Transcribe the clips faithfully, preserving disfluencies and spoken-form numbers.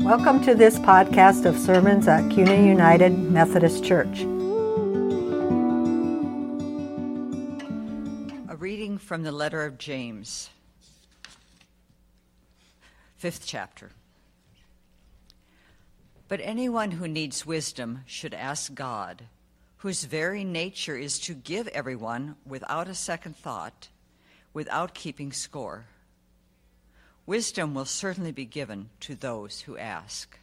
Welcome to this podcast of sermons at Kuna United Methodist Church. A reading from the letter of James, fifth chapter. But anyone who needs wisdom should ask God, whose very nature is to give everyone without a second thought, without keeping score. Wisdom will certainly be given to those who ask.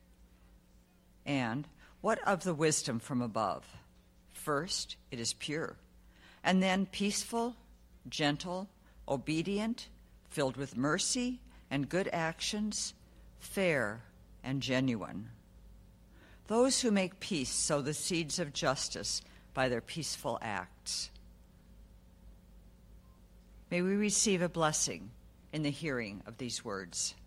And what of the wisdom from above? First, it is pure, and then peaceful, gentle, obedient, filled with mercy and good actions, fair and genuine. Those who make peace sow the seeds of justice by their peaceful acts. May we receive a blessing in the hearing of these words.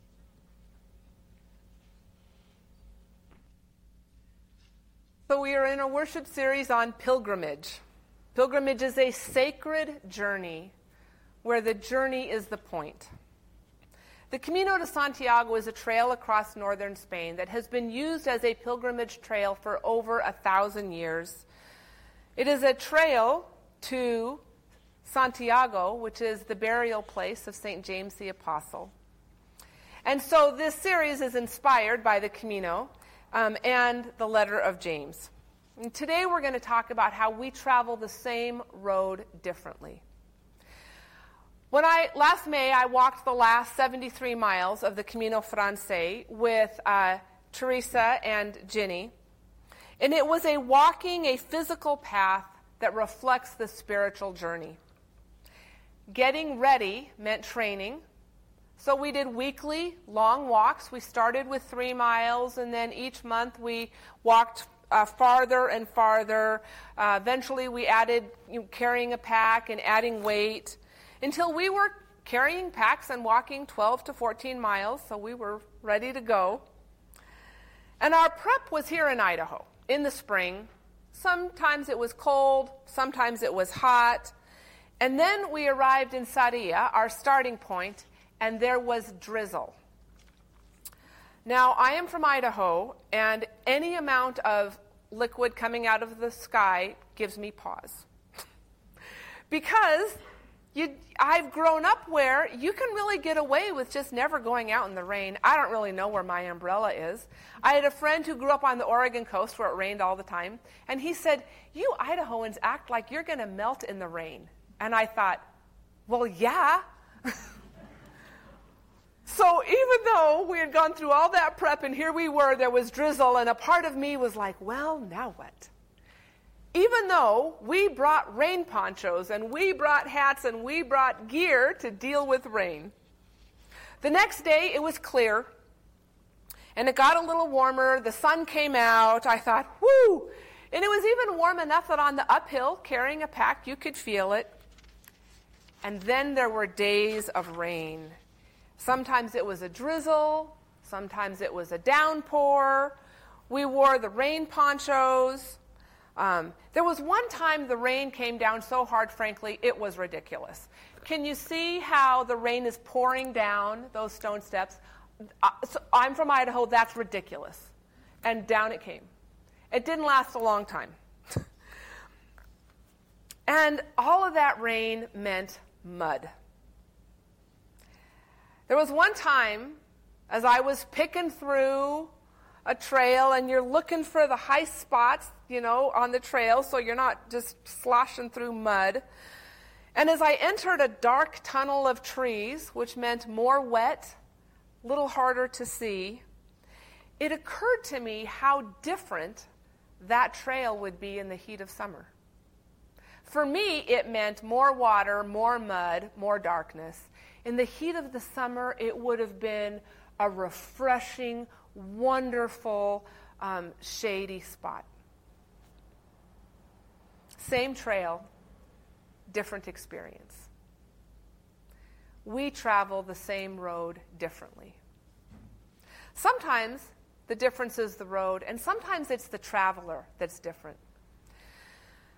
So we are in a worship series on pilgrimage. Pilgrimage is a sacred journey where the journey is the point. The Camino de Santiago is a trail across northern Spain that has been used as a pilgrimage trail for over a thousand years. It is a trail to Santiago, which is the burial place of Saint James the Apostle. And so this series is inspired by the Camino um, and the letter of James. And today we're going to talk about how we travel the same road differently. When I, last May, I walked the last seventy-three miles of the Camino Francés with uh, Teresa and Ginny. And it was a walking, a physical path that reflects the spiritual journey. Getting ready meant training. So we did weekly long walks. We started with three miles, and then each month we walked uh, farther and farther. Uh, eventually we added you know, carrying a pack and adding weight until we were carrying packs and walking twelve to fourteen miles, so we were ready to go. And our prep was here in Idaho in the spring. Sometimes it was cold, sometimes it was hot. And then we arrived in Sarria, our starting point, and there was drizzle. Now, I am from Idaho, and any amount of liquid coming out of the sky gives me pause. Because you, I've grown up where you can really get away with just never going out in the rain. I don't really know where my umbrella is. I had a friend who grew up on the Oregon coast where it rained all the time, and he said, "You Idahoans act like you're going to melt in the rain." And I thought, well, yeah. So even though we had gone through all that prep and here we were, there was drizzle, and a part of me was like, well, now what? Even though we brought rain ponchos and we brought hats and we brought gear to deal with rain. The next day it was clear and it got a little warmer. The sun came out. I thought, whoo! And it was even warm enough that on the uphill, carrying a pack, you could feel it. And then there were days of rain. Sometimes it was a drizzle. Sometimes it was a downpour. We wore the rain ponchos. Um, there was one time the rain came down so hard, frankly, it was ridiculous. Can you see how the rain is pouring down those stone steps? Uh, so I'm from Idaho. That's ridiculous. And down it came. It didn't last a long time. And all of that rain meant mud. There was one time, as I was picking through a trail, and you're looking for the high spots, you know, on the trail, so you're not just sloshing through mud. And as I entered a dark tunnel of trees, which meant more wet, a little harder to see, it occurred to me how different that trail would be in the heat of summer. For me, it meant more water, more mud, more darkness. In the heat of the summer, it would have been a refreshing, wonderful, um, shady spot. Same trail, different experience. We travel the same road differently. Sometimes the difference is the road, and sometimes it's the traveler that's different.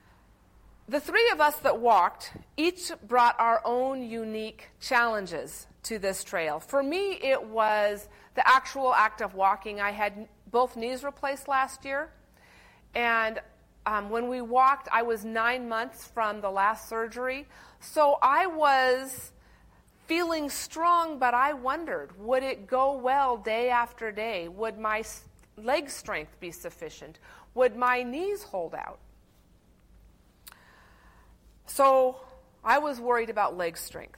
The three of us that walked each brought our own unique challenges to this trail. For me, it was the actual act of walking. I had both knees replaced last year, and um, when we walked, I was nine months from the last surgery, so I was feeling strong, but I wondered, would it go well day after day? Would my leg strength be sufficient? Would my knees hold out? So I was worried about leg strength.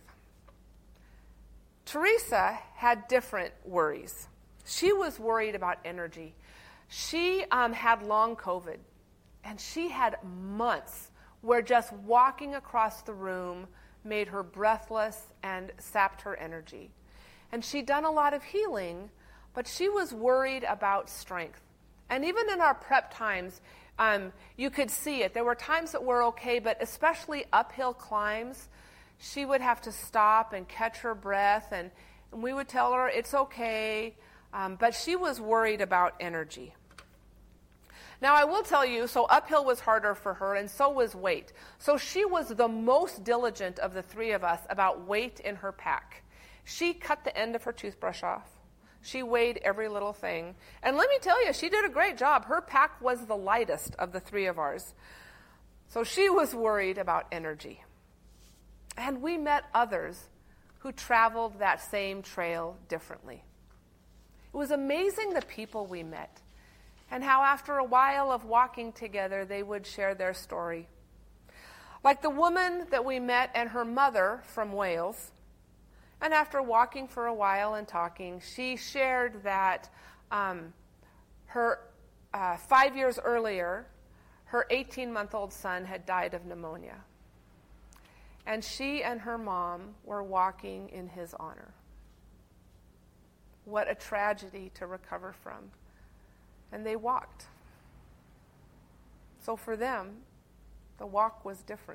Teresa had different worries. She was worried about energy. She um, had long COVID, and she had months where just walking across the room made her breathless and sapped her energy. And she'd done a lot of healing, but she was worried about strength. And even in our prep times, um, you could see it. There were times that were okay, but especially uphill climbs, she would have to stop and catch her breath, and, and we would tell her it's okay, um, but she was worried about energy. Now, I will tell you, so uphill was harder for her, and so was weight. So she was the most diligent of the three of us about weight in her pack. She cut the end of her toothbrush off. She weighed every little thing. And let me tell you, she did a great job. Her pack was the lightest of the three of ours. So she was worried about energy. And we met others who traveled that same trail differently. It was amazing the people we met, and how after a while of walking together, they would share their story. Like the woman that we met and her mother from Wales. And after walking for a while and talking, she shared that um, her uh, five years earlier, her eighteen-month-old son had died of pneumonia. And she and her mom were walking in his honor. What a tragedy to recover from. And they walked. So for them, the walk was different.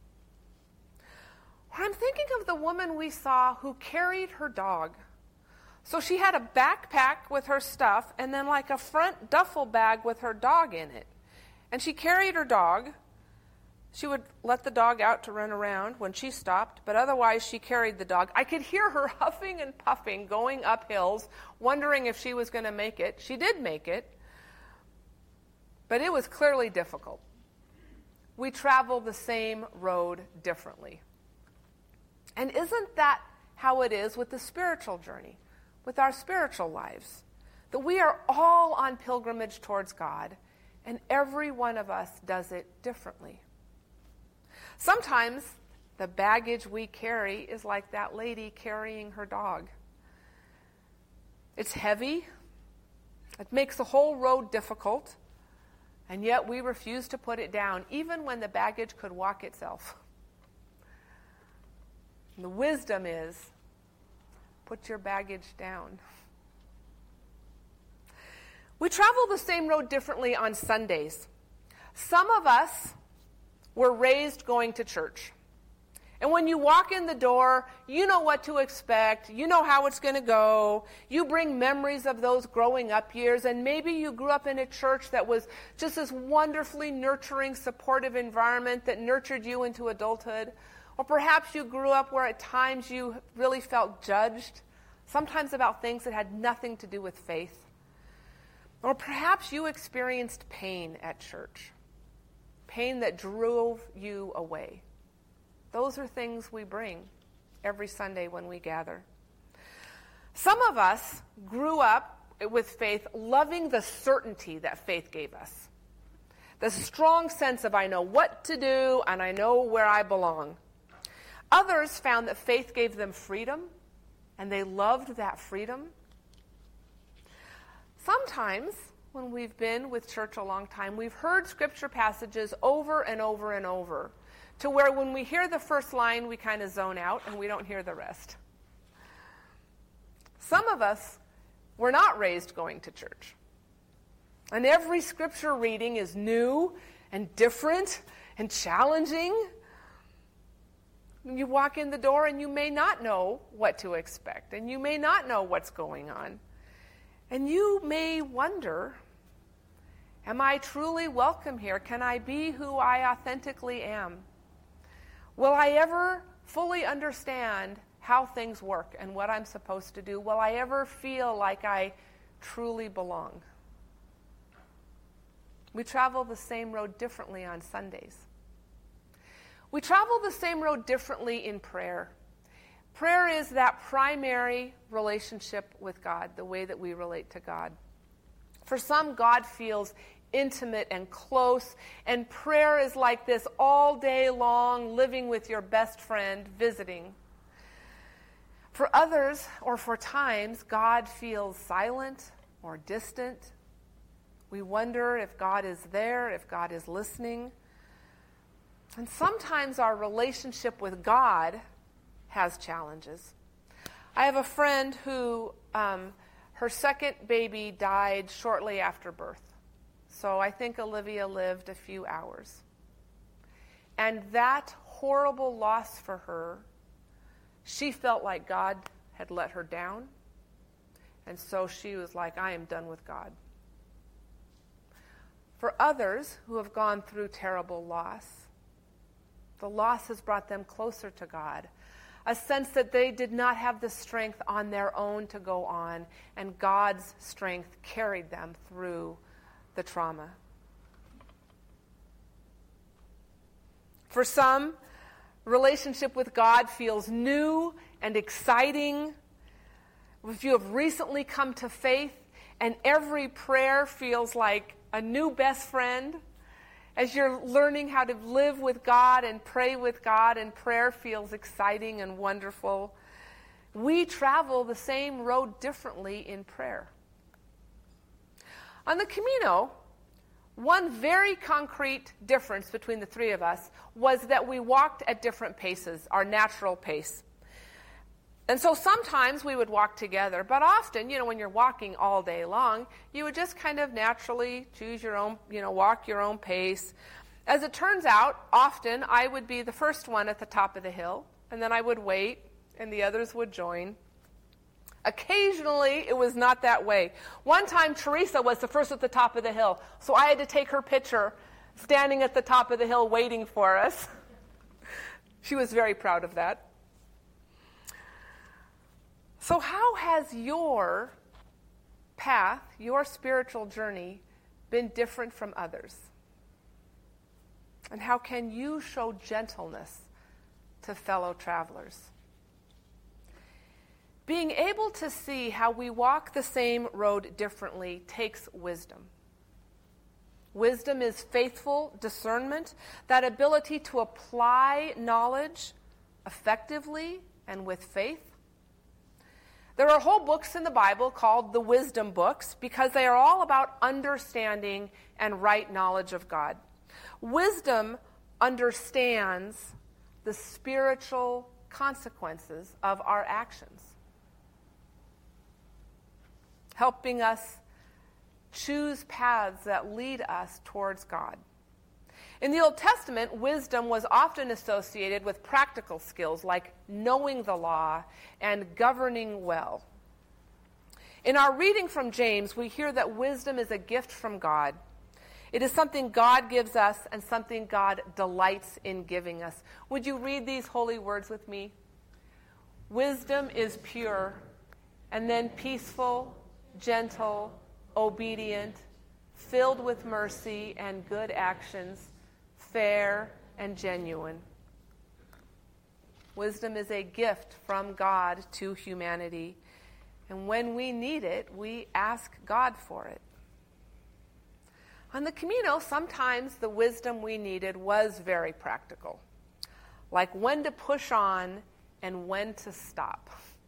I'm thinking of the woman we saw who carried her dog. So she had a backpack with her stuff and then like a front duffel bag with her dog in it. And she carried her dog. She would let the dog out to run around when she stopped, but otherwise she carried the dog. I could hear her huffing and puffing, going up hills, wondering if she was going to make it. She did make it, but it was clearly difficult. We traveled the same road differently. And isn't that how it is with the spiritual journey, with our spiritual lives? That we are all on pilgrimage towards God, and every one of us does it differently. Sometimes the baggage we carry is like that lady carrying her dog. It's heavy. It makes the whole road difficult, and yet we refuse to put it down, even when the baggage could walk itself. The wisdom is, put your baggage down. We travel the same road differently on Sundays. Some of us were raised going to church. And when you walk in the door, you know what to expect. You know how it's going to go. You bring memories of those growing up years. And maybe you grew up in a church that was just this wonderfully nurturing, supportive environment that nurtured you into adulthood. Or perhaps you grew up where at times you really felt judged, sometimes about things that had nothing to do with faith. Or perhaps you experienced pain at church, pain that drove you away. Those are things we bring every Sunday when we gather. Some of us grew up with faith, loving the certainty that faith gave us. The strong sense of I know what to do and I know where I belong. Others found that faith gave them freedom, and they loved that freedom. Sometimes, when we've been with church a long time, we've heard scripture passages over and over and over, to where when we hear the first line, we kind of zone out and we don't hear the rest. Some of us were not raised going to church. And every scripture reading is new and different and challenging. You walk in the door and you may not know what to expect, and you may not know what's going on. And you may wonder, am I truly welcome here? Can I be who I authentically am? Will I ever fully understand how things work and what I'm supposed to do. Will I ever feel like I truly belong? We travel the same road differently on Sundays. We travel the same road differently in prayer. Prayer is that primary relationship with God, the way that we relate to God. For some, God feels intimate and close, and prayer is like this all day long, living with your best friend, visiting. For others, or for times, God feels silent or distant. We wonder if God is there, if God is listening. And sometimes our relationship with God has challenges. I have a friend who, um, her second baby died shortly after birth. So I think Olivia lived a few hours. And that horrible loss for her, she felt like God had let her down. And so she was like, I am done with God. For others who have gone through terrible loss, the loss has brought them closer to God, a sense that they did not have the strength on their own to go on, and God's strength carried them through the trauma. For some, relationship with God feels new and exciting. If you have recently come to faith, and every prayer feels like a new best friend, as you're learning how to live with God and pray with God, and prayer feels exciting and wonderful, we travel the same road differently in prayer. On the Camino, one very concrete difference between the three of us was that we walked at different paces, our natural pace. And so sometimes we would walk together, but often, you know, when you're walking all day long, you would just kind of naturally choose your own, you know, walk your own pace. As it turns out, often I would be the first one at the top of the hill, and then I would wait, and the others would join. Occasionally, it was not that way. One time, Teresa was the first at the top of the hill, so I had to take her picture standing at the top of the hill waiting for us. She was very proud of that. So how has your path, your spiritual journey, been different from others? And how can you show gentleness to fellow travelers? Being able to see how we walk the same road differently takes wisdom. Wisdom is faithful discernment, that ability to apply knowledge effectively and with faith. There are whole books in the Bible called the wisdom books because they are all about understanding and right knowledge of God. Wisdom understands the spiritual consequences of our actions, helping us choose paths that lead us towards God. In the Old Testament, wisdom was often associated with practical skills like knowing the law and governing well. In our reading from James, we hear that wisdom is a gift from God. It is something God gives us and something God delights in giving us. Would you read these holy words with me? Wisdom is pure, and then peaceful, gentle, obedient, filled with mercy and good actions, fair and genuine. Wisdom is a gift from God to humanity, and when we need it, we ask God for it. On the Camino, sometimes the wisdom we needed was very practical, like when to push on and when to stop.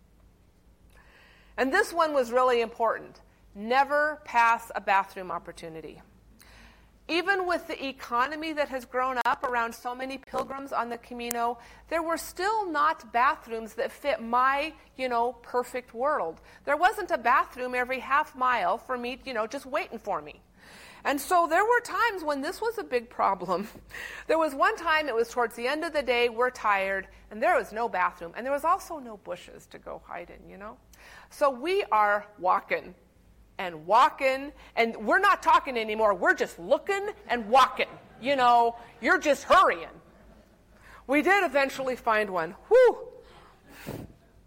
And this one was really important. Never pass a bathroom opportunity. Even with the economy that has grown up around so many pilgrims on the Camino, there were still not bathrooms that fit my, you know, perfect world. There wasn't a bathroom every half mile for me, you know, just waiting for me. And so there were times when this was a big problem. There was one time, it was towards the end of the day, we're tired, and there was no bathroom. And there was also no bushes to go hide in, you know. So we are walking and walking, and we're not talking anymore. We're just looking and walking. You know, you're just hurrying. We did eventually find one. Whew!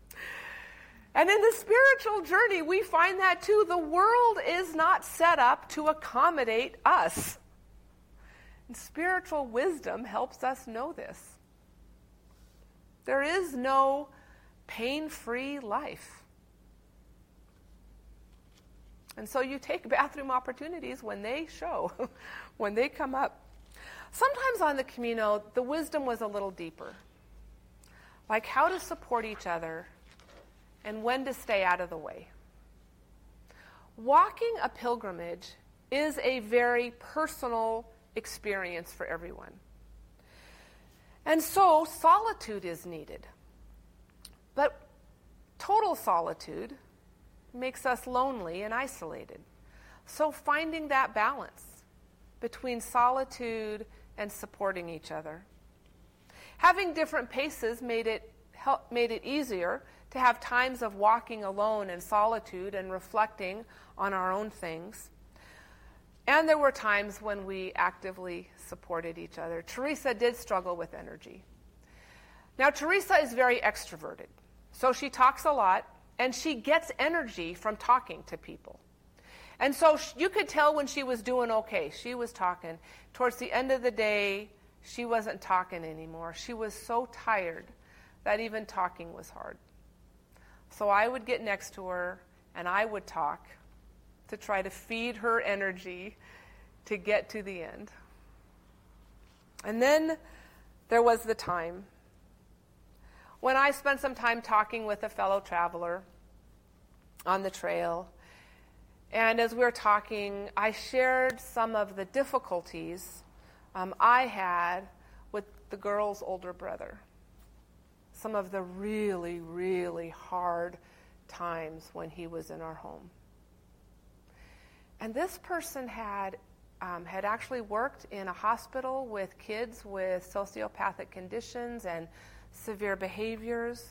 And in the spiritual journey, we find that too. The world is not set up to accommodate us. And spiritual wisdom helps us know this. There is no pain-free life. And so you take bathroom opportunities when they show, when they come up. Sometimes on the Camino, the wisdom was a little deeper. Like how to support each other and when to stay out of the way. Walking a pilgrimage is a very personal experience for everyone. And so solitude is needed. But total solitude makes us lonely and isolated. So finding that balance between solitude and supporting each other. Having different paces made it help, made it easier to have times of walking alone in solitude and reflecting on our own things. And there were times when we actively supported each other. Teresa did struggle with energy. Now, Teresa is very extroverted, so she talks a lot, and she gets energy from talking to people. And so you could tell when she was doing okay. She was talking. Towards the end of the day, she wasn't talking anymore. She was so tired that even talking was hard. So I would get next to her, and I would talk to try to feed her energy to get to the end. And then there was the time when I spent some time talking with a fellow traveler on the trail. And as we were talking, I shared some of the difficulties um, I had with the girl's older brother. Some of the really, really hard times when he was in our home. And this person had um, had actually worked in a hospital with kids with sociopathic conditions and severe behaviors.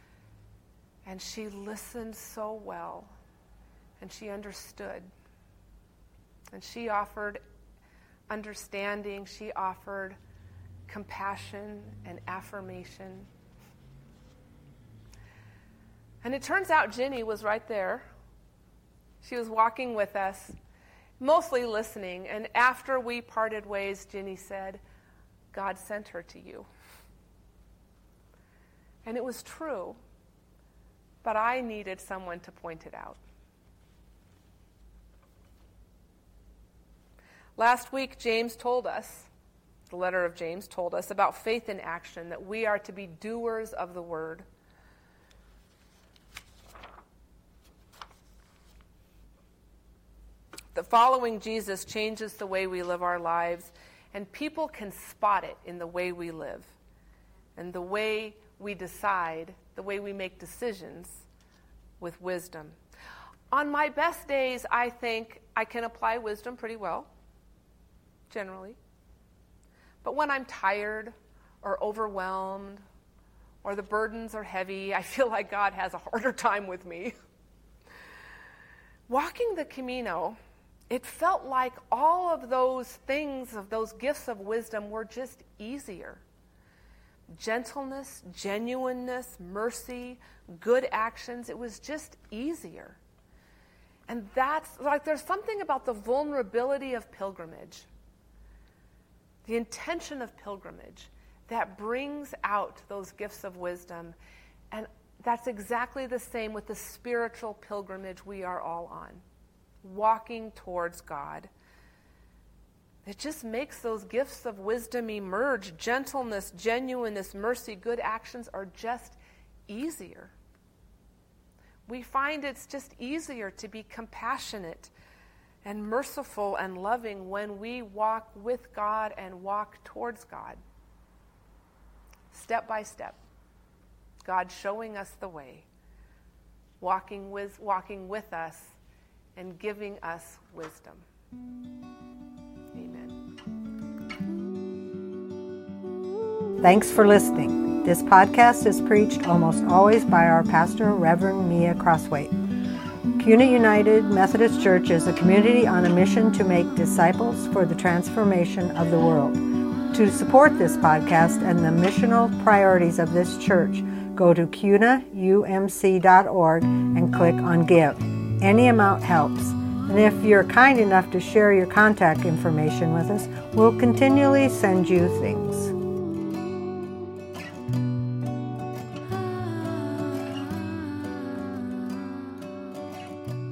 And she listened so well. And she understood. And she offered understanding. She offered compassion and affirmation. And it turns out Ginny was right there. She was walking with us, mostly listening. And after we parted ways, Ginny said, God sent her to you. And it was true, but I needed someone to point it out. Last week, James told us, the letter of James told us about faith in action, that we are to be doers of the word. That following Jesus changes the way we live our lives, and people can spot it in the way we live and the way we decide, the way we make decisions with wisdom. On my best days, I think I can apply wisdom pretty well, generally. But when I'm tired or overwhelmed or the burdens are heavy, I feel like God has a harder time with me. Walking the Camino, it felt like all of those things, of those gifts of wisdom, were just easier. Gentleness, genuineness, mercy, good actions, it was just easier. And that's, like, there's something about the vulnerability of pilgrimage, the intention of pilgrimage, that brings out those gifts of wisdom. And that's exactly the same with the spiritual pilgrimage we are all on. Walking towards God. It just makes those gifts of wisdom emerge. Gentleness, genuineness, mercy, good actions are just easier. We find it's just easier to be compassionate and merciful and loving when we walk with God and walk towards God. Step by step. God showing us the way. Walking with, walking with us and giving us wisdom. Amen. Thanks for listening. This podcast is preached almost always by our pastor, Reverend Mia Crosswaite. CUNA United Methodist Church is a community on a mission to make disciples for the transformation of the world. To support this podcast and the missional priorities of this church, go to C U N A U M C dot org and click on Give. Any amount helps. And if you're kind enough to share your contact information with us, we'll continually send you things.